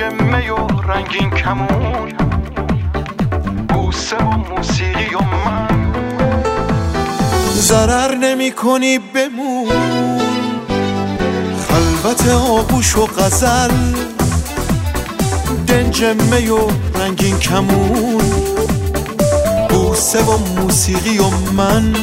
دنج می و رنگین کمون، بوسه و موسیقی و من. ضرر نمی کنی بمون، خلوت آغوش و غزل، دنج می و رنگین کمون، بوسه و موسیقی و من.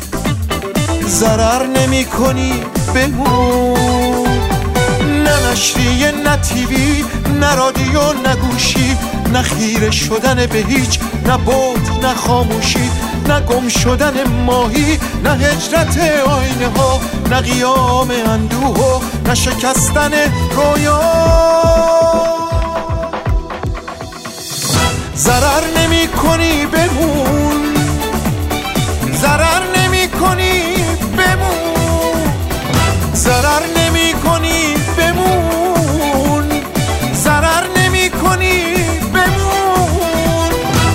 ضرر نمی کنی بمون، نه نشریه نه تیوی نه رادیو نه گوشی، نه خیره شدن به هیچ، نه بود نه خاموشی، نه گم شدن ماهی، نه هجرت آینه ها، نه قیام اندوه و نه شکستن رویا. ضرر نمی کنی بمون، ضرر نمی کنی بمون، ضرر نمی کنی بمون، ضرر نمی کنی بمون.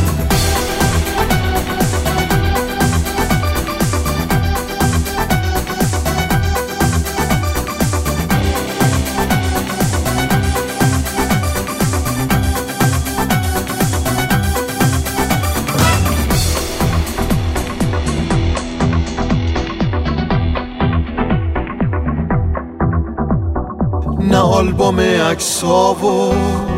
نه آلبوم عکس‌ها و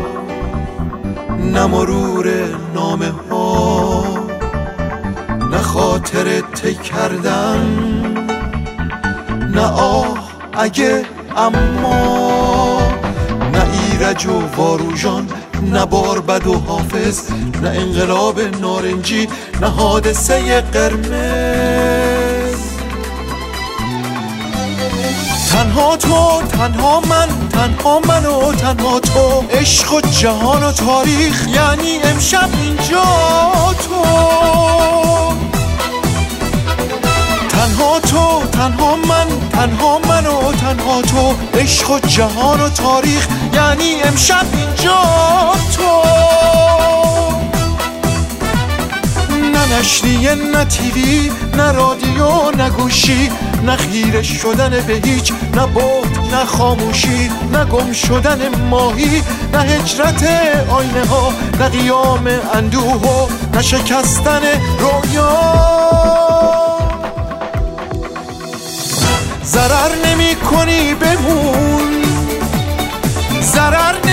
نه مرور نامه ها، نه خاطر طی کردن، نه آه اگه اما، نه ایرج و واروژان، نه باربد و حافظ، نه انقلاب نارنجی، نه حادثه قرمز. تنها تو، تنها من، تنها من و تنها تو، عشق و جهان و تاریخ، یعنی امشب اینجا تو. تنها تو، تنها من، تنها من و تنها تو، عشق و جهان و تاریخ، یعنی امشب اینجا تو. نه نشریه نه تیوی نه رادیو نه گوشی، نه خیره شدن به هیچ، نه بود نه خاموشی، نه گم شدن ماهی، نه هجرت آینه ها، نه قیام اندوه و نه شکستن رویا. ضرر نمی کنی بمون، ضرر